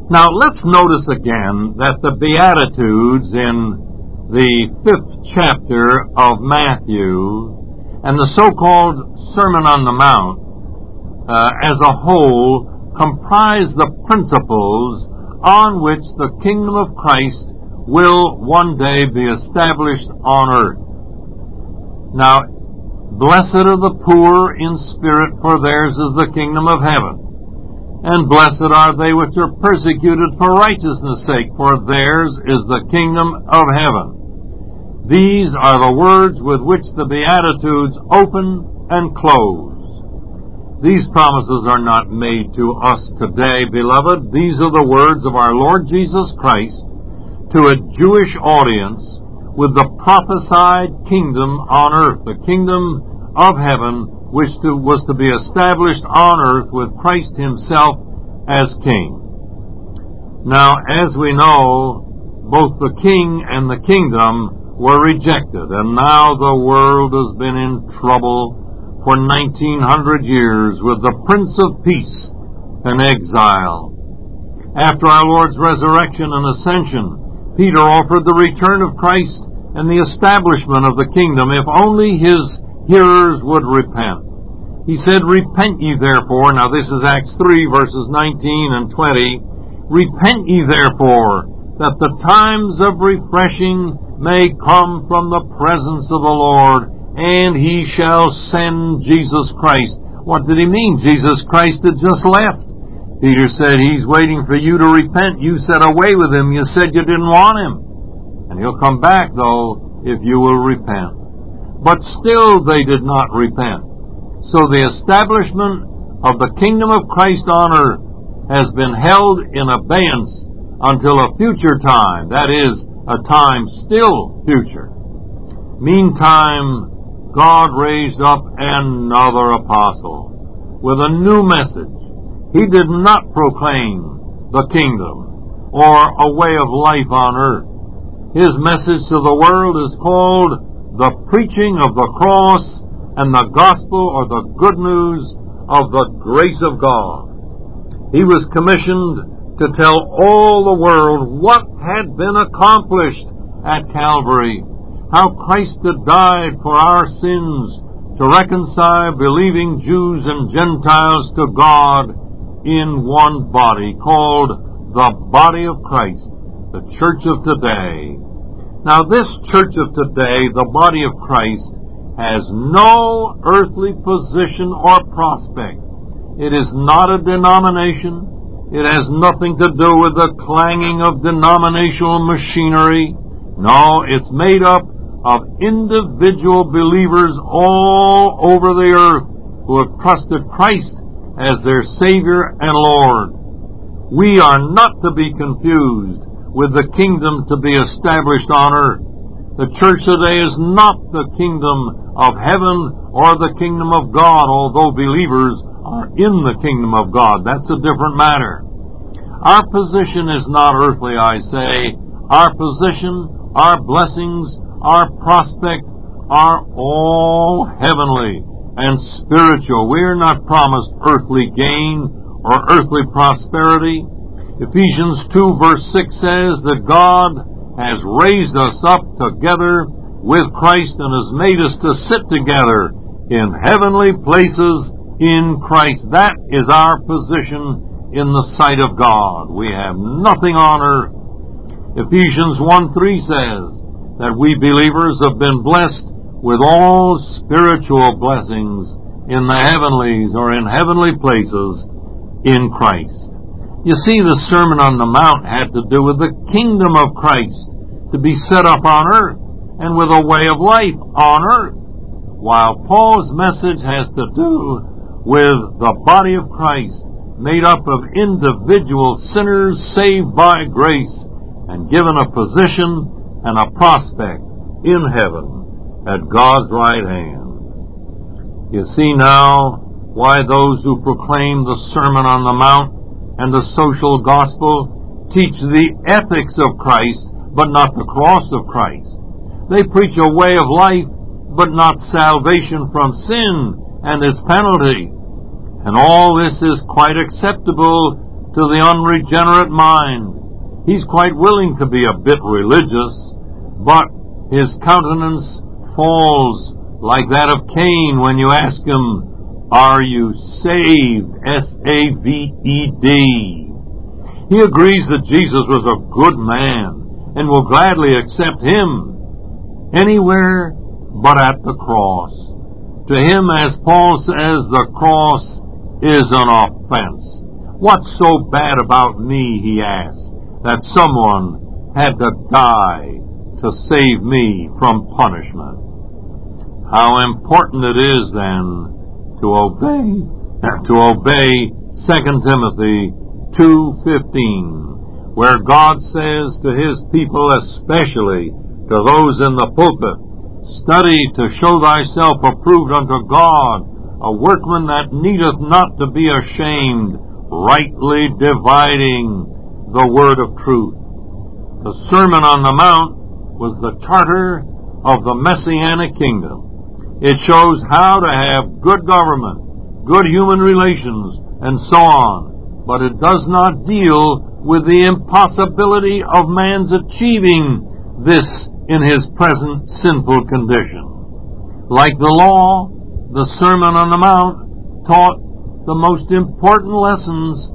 Now let's notice again that the Beatitudes in the 5th chapter of Matthew and the so-called Sermon on the Mount as a whole comprise the principles on which the kingdom of Christ will one day be established on earth. Now, blessed are the poor in spirit, for theirs is the kingdom of heaven. And blessed are they which are persecuted for righteousness' sake, for theirs is the kingdom of heaven. These are the words with which the Beatitudes open and close. These promises are not made to us today, beloved. These are the words of our Lord Jesus Christ to a Jewish audience with the prophesied kingdom on earth, the kingdom of heaven, which was to be established on earth with Christ himself as king. Now, as we know, both the king and the kingdom were rejected, and now the world has been in trouble for 1900 years with the Prince of Peace in exile. After our Lord's resurrection and ascension, Peter offered the return of Christ and the establishment of the kingdom if only his hearers would repent. He said, "Repent ye therefore," now this is Acts 3 verses 19 and 20, "Repent ye therefore, that the times of refreshing may come from the presence of the Lord, and he shall send Jesus Christ." What did he mean? Jesus Christ had just left. Peter said, "He's waiting for you to repent. You said away with him. You said you didn't want him. And he'll come back, though, if you will repent." But still they did not repent. So the establishment of the kingdom of Christ on earth has been held in abeyance until a future time, that is, a time still future. Meantime, God raised up another apostle with a new message. He did not proclaim the kingdom or a way of life on earth. His message to the world is called the preaching of the cross and the gospel, or the good news of the grace of God. He was commissioned to tell all the world what had been accomplished at Calvary, how Christ had died for our sins to reconcile believing Jews and Gentiles to God in one body, called the body of Christ, the church of today. Now this church of today, the body of Christ, has no earthly position or prospect. It is not a denomination. It has nothing to do with the clanging of denominational machinery. No, it's made up of individual believers all over the earth who have trusted Christ as their Savior and Lord. We are not to be confused with the kingdom to be established on earth. The church today is not the kingdom of heaven or the kingdom of God, although believers are in the kingdom of God. That's a different matter. Our position is not earthly, I say. Our position, our blessings, our prospect are all heavenly and spiritual. We are not promised earthly gain or earthly prosperity. Ephesians 2 verse 6 says that God has raised us up together with Christ and has made us to sit together in heavenly places in Christ. That is our position in the sight of God. We have nothing on earth. Ephesians 1:3 says that we believers have been blessed with all spiritual blessings in the heavenlies or in heavenly places in Christ. You see, the Sermon on the Mount had to do with the kingdom of Christ to be set up on earth and with a way of life on earth, while Paul's message has to do with the body of Christ made up of individual sinners saved by grace and given a position and a prospect in heaven at God's right hand. You see now why those who proclaim the Sermon on the Mount and the social gospel teach the ethics of Christ, but not the cross of Christ. They preach a way of life, but not salvation from sin and its penalty. And all this is quite acceptable to the unregenerate mind. He's quite willing to be a bit religious, but his countenance falls like that of Cain when you ask him, "Are you saved?" S-A-V-E-D. He agrees that Jesus was a good man and will gladly accept him anywhere but at the cross. To him, as Paul says, the cross is an offense. What's so bad about me, he asks, that someone had to die to save me from punishment? How important it is then to obey 2 Timothy 2:15, where God says to his people, especially to those in the pulpit, "Study to show thyself approved unto God, a workman that needeth not to be ashamed, rightly dividing the word of truth." The Sermon on the Mount was the charter of the Messianic kingdom. It shows how to have good government, good human relations, and so on. But it does not deal with the impossibility of man's achieving this in his present sinful condition. Like the law, the Sermon on the Mount taught the most important lessons,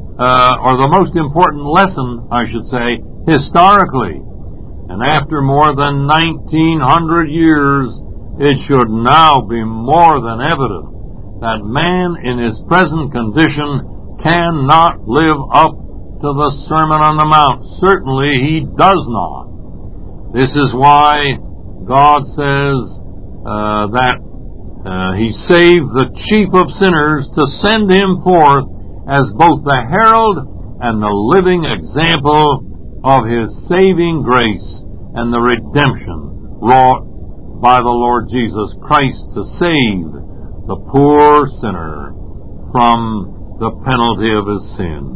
or the most important lesson, I should say, historically. And after more than 1900 years, it should now be more than evident that man in his present condition cannot live up to the Sermon on the Mount. Certainly he does not. This is why God says that he saved the chief of sinners to send him forth as both the herald and the living example of his saving grace and the redemption wrought by the Lord Jesus Christ to save the poor sinner from the penalty of his sins.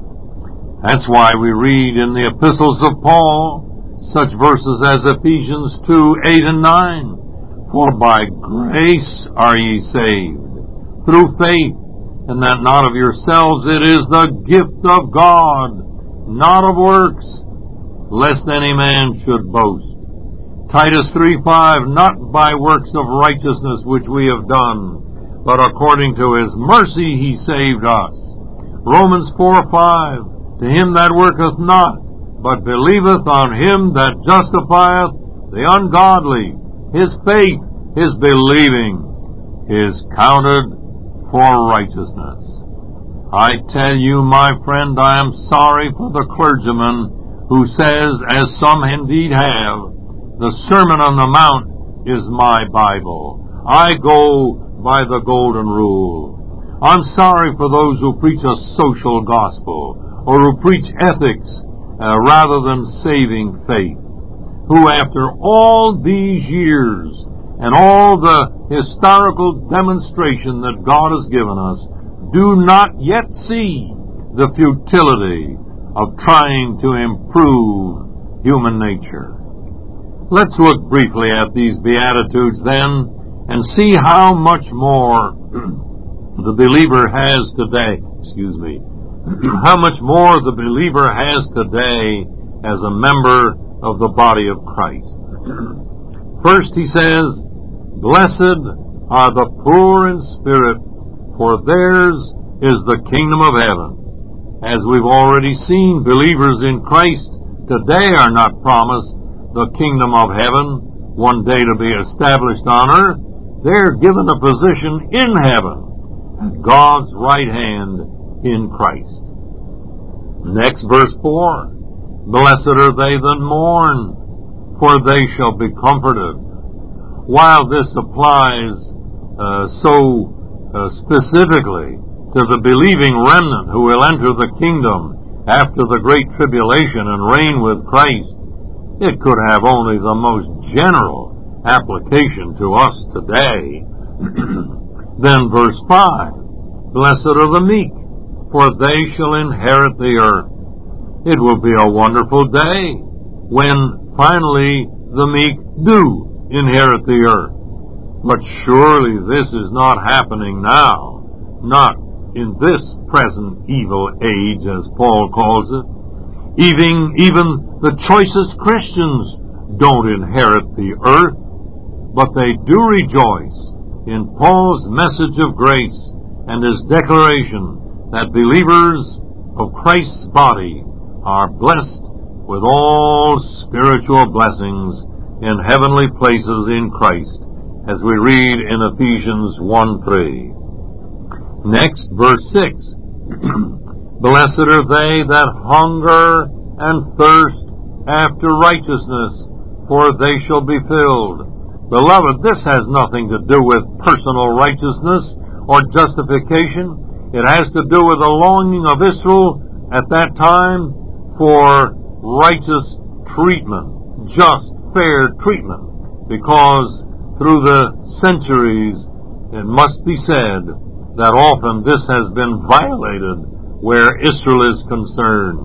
That's why we read in the epistles of Paul such verses as Ephesians 2:8 and 9. "For by grace are ye saved, through faith, and that not of yourselves, it is the gift of God, not of works, lest any man should boast." Titus 3:5, "Not by works of righteousness which we have done, but according to his mercy he saved us." Romans 4:5, "To him that worketh not, but believeth on him that justifieth the ungodly, his faith, his believing, is counted for righteousness." I tell you, my friend, I am sorry for the clergyman who says, as some indeed have, "The Sermon on the Mount is my Bible. I go by the golden rule." I'm sorry for those who preach a social gospel, or who preach ethics rather than saving faith, who after all these years and all the historical demonstration that God has given us, do not yet see the futility of trying to improve human nature. Let's look briefly at these Beatitudes then, and see how much more the believer has today, how much more the believer has today as a member of the body of Christ. First, he says, "Blessed are the poor in spirit, for theirs is the kingdom of heaven." As we've already seen, believers in Christ today are not promised the kingdom of heaven, one day to be established on earth. They're given a position in heaven, at God's right hand in Christ. Next, verse 4, "Blessed are they that mourn, for they shall be comforted." While this applies specifically to the believing remnant who will enter the kingdom after the great tribulation and reign with Christ, it could have only the most general application to us today. Then verse 5, "Blessed are the meek, for they shall inherit the earth." It will be a wonderful day when finally the meek do inherit the earth. But surely this is not happening now, not in this present evil age, as Paul calls it. Even the choicest Christians don't inherit the earth, but they do rejoice in Paul's message of grace and his declaration that believers of Christ's body are blessed with all spiritual blessings in heavenly places in Christ, as we read in Ephesians 1:3. Next, verse 6. Blessed are they that hunger and thirst after righteousness, for they shall be filled. Beloved, this has nothing to do with personal righteousness or justification. It has to do with the longing of Israel at that time for righteous treatment, just, fair treatment, because through the centuries it must be said that often this has been violated where Israel is concerned.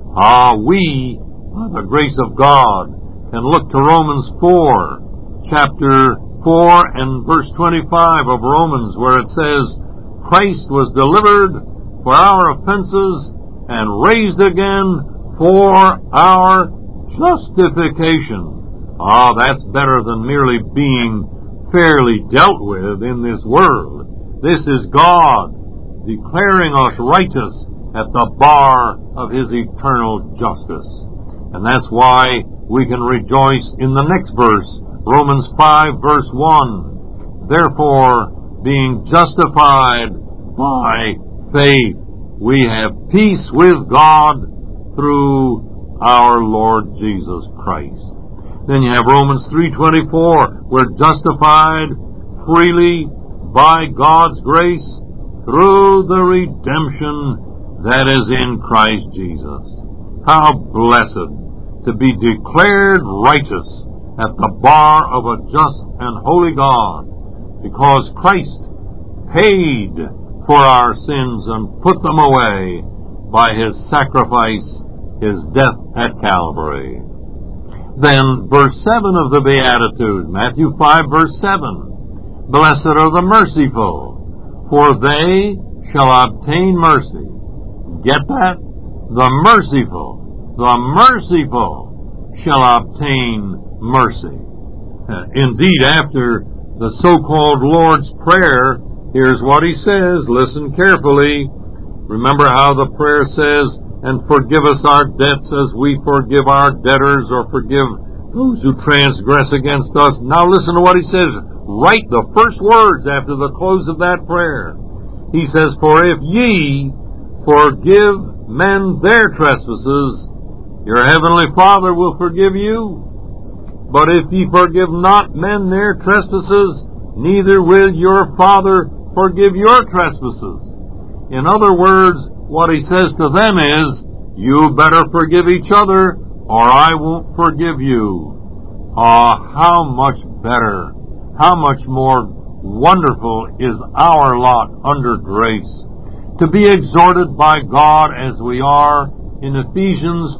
We, by the grace of God, can look to Romans 4, chapter 4 and verse 25 of Romans, where it says, Christ was delivered for our offenses and raised again for our justification. That's better than merely being fairly dealt with in this world. This is God declaring us righteous at the bar of His eternal justice. And that's why we can rejoice in the next verse, Romans 5 verse 1. Therefore, being justified by faith, we have peace with God through our Lord Jesus Christ. Then you have Romans 3:24. We're justified freely by God's grace through the redemption that is in Christ Jesus. How blessed to be declared righteous at the bar of a just and holy God, because Christ paid for our sins and put them away by His sacrifice, His death at Calvary. Then verse 7 of the Beatitudes, Matthew 5 verse 7. Blessed are the merciful, for they shall obtain mercy. Get that? The merciful shall obtain mercy. Indeed, after the so-called Lord's Prayer, here's what He says. Listen carefully. Remember how the prayer says, and forgive us our debts as we forgive our debtors, or forgive those who transgress against us. Now listen to what He says. Right the first words after the close of that prayer. He says, for if ye forgive men their trespasses, your heavenly Father will forgive you. But if ye forgive not men their trespasses, neither will your Father forgive your trespasses. In other words, what He says to them is, you better forgive each other, or I won't forgive you. How much better, how much more wonderful is our lot under grace, to be exhorted by God as we are in Ephesians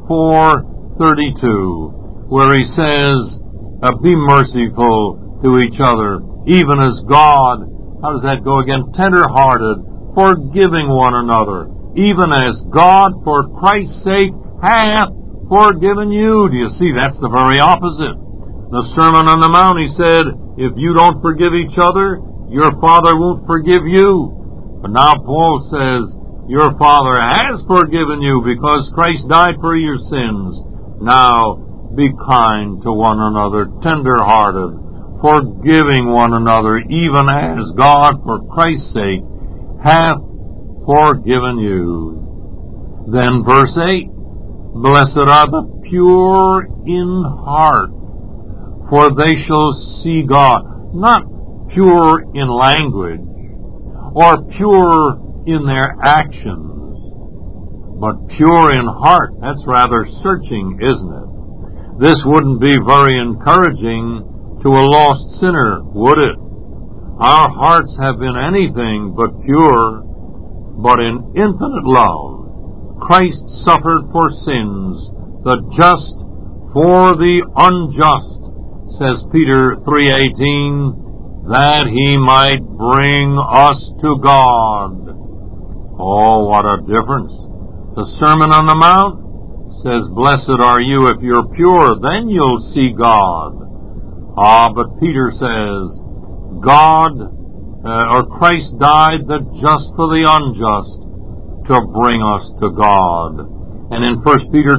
4:32, where He says, be merciful to each other, even as God, how does that go again? Tender-hearted, forgiving one another, even as God, for Christ's sake, hath forgiven you. Do you see? That's the very opposite. The Sermon on the Mount, He said, if you don't forgive each other, your Father won't forgive you. But now Paul says, your Father has forgiven you because Christ died for your sins. Now, be kind to one another, tender-hearted, forgiving one another, even as God, for Christ's sake, hath forgiven you. Then verse 8, blessed are the pure in heart, for they shall see God. Not pure in language, or pure in their actions, but pure in heart. That's rather searching, isn't it? This wouldn't be very encouraging to a lost sinner, would it? Our hearts have been anything but pure, but in infinite love, Christ suffered for sins, the just for the unjust, says Peter 3:18, that He might bring us to God. Oh, what a difference. The Sermon on the Mount says, blessed are you if you're pure, then you'll see God. But Peter says, Christ died the just for the unjust to bring us to God. And in 1 Peter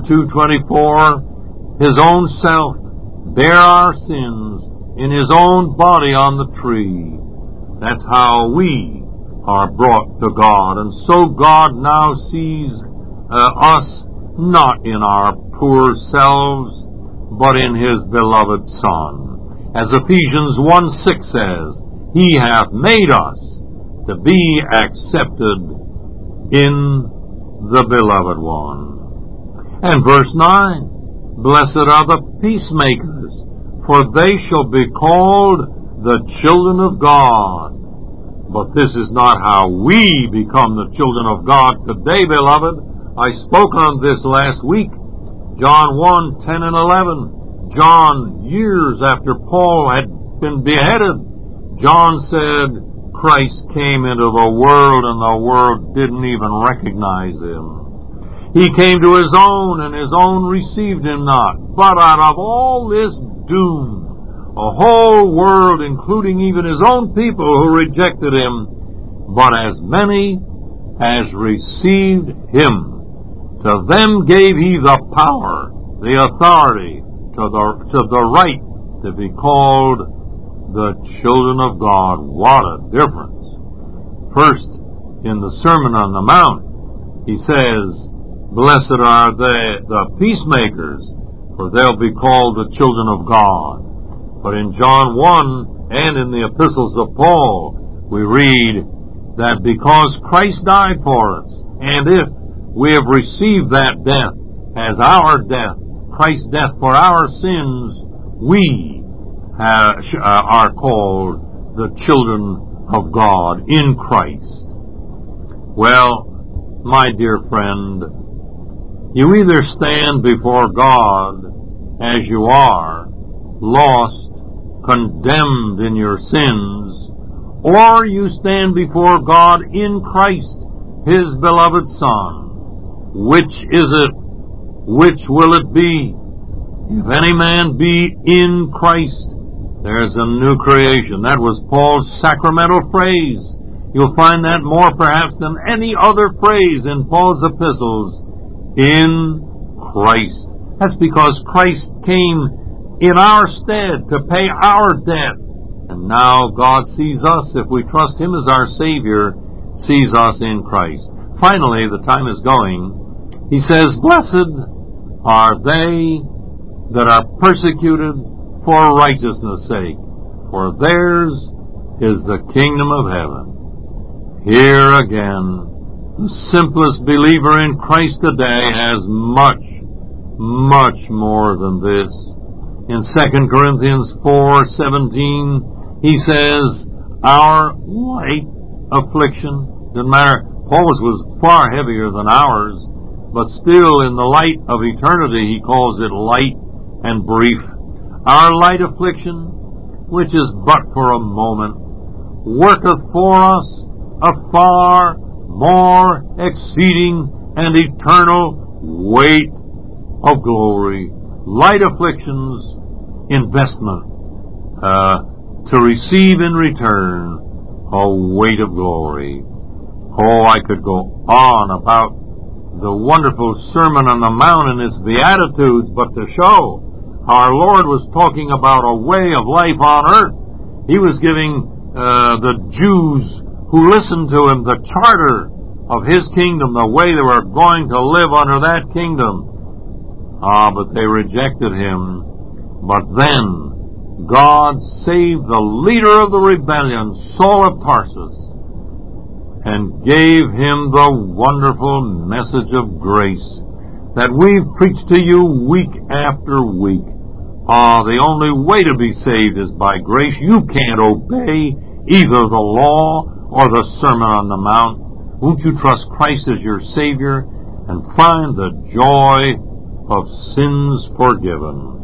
2:24, his own self bare our sins in his own body on the tree. That's how we are brought to God. And so God now sees us not in our poor selves, but in his beloved Son. As Ephesians 1:6 says, he hath made us to be accepted in the beloved one. And verse 9, blessed are the peacemakers, for they shall be called the children of God. But this is not how we become the children of God today, beloved. I spoke on this last week. John 1:10 and 11. John, years after Paul had been beheaded, John said, Christ came into the world and the world didn't even recognize him. He came to his own and his own received him not. But out of all this doom, a whole world, including even his own people who rejected him, but as many as received him, to them gave he the power, the authority, to the right to be called the children of God. What a difference. First, in the Sermon on the Mount, he says, blessed are the peacemakers, for they'll be called the children of God. But in John 1 and in the epistles of Paul, we read that because Christ died for us, and if we have received that death as our death, Christ's death for our sins, we are called the children of God in Christ. Well, my dear friend, you either stand before God as you are, lost, condemned in your sins, or you stand before God in Christ, his beloved Son. Which is it? Which will it be? If any man be in Christ, there's a new creation. That was Paul's sacramental phrase. You'll find that more perhaps than any other phrase in Paul's epistles. In Christ. That's because Christ came in our stead to pay our debt. And now God sees us, if we trust him as our Savior, sees us in Christ. Finally, the time is going. He says, blessed are they that are persecuted for righteousness' sake, for theirs is the kingdom of heaven. Here again, the simplest believer in Christ today has much, much more than this. In 2 Corinthians 4:17, he says, our light affliction, doesn't matter, Paul's was far heavier than ours, but still in the light of eternity he calls it light and brief. Our light affliction, which is but for a moment, worketh for us a far more exceeding and eternal weight of glory. Light afflictions, investment, to receive in return a weight of glory. Oh, I could go on about the wonderful Sermon on the Mount and its Beatitudes, but to show our Lord was talking about a way of life on earth. He was giving the Jews who listened to him the charter of his kingdom, the way they were going to live under that kingdom. But they rejected him. But then God saved the leader of the rebellion, Saul of Tarsus, and gave him the wonderful message of grace that we've preached to you week after week. The only way to be saved is by grace. You can't obey either the law or the Sermon on the Mount. Won't you trust Christ as your Savior and find the joy of sins forgiven?